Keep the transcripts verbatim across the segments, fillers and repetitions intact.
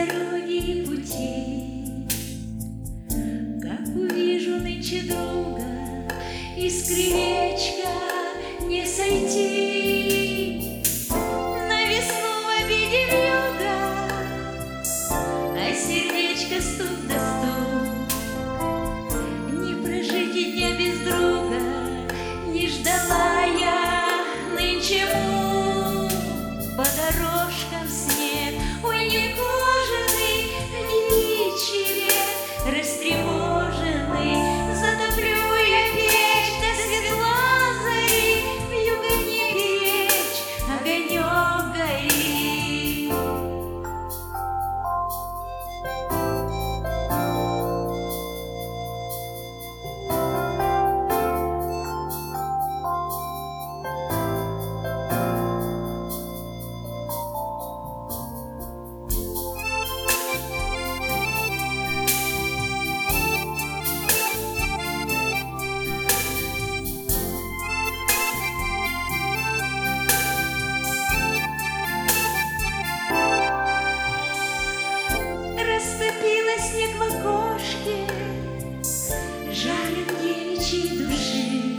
дороги и пути. Как увижу нынче друга, из крылечка не сойти. На весну в обиде вьюга, а сердечко стук да стук. Не прожить и дня без друга, не ждала я нынче му. По дорожкам снег, ой, не кожаный, девичий век, растревоженный, затоплю я печь до светла зари, вьюга не печь, огонек горит. Растопила снег в окошке, жаром девичьей души.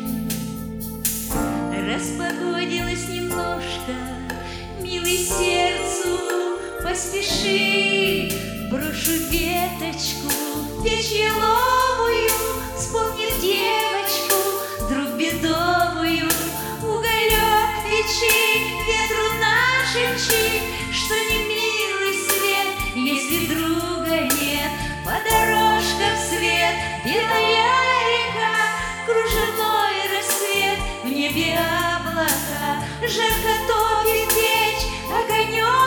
Распогодилось немножко, милый, сердцу поспеши. Брошу веточку в печь еловую, вспомнив девочку, друг бедовую. Уголек печи, ветру нашепчи, что не милый свет, если друга нет. По дорожкам свет, белая река, кружевной рассвет, в небе облака, жарко топит печь, огонек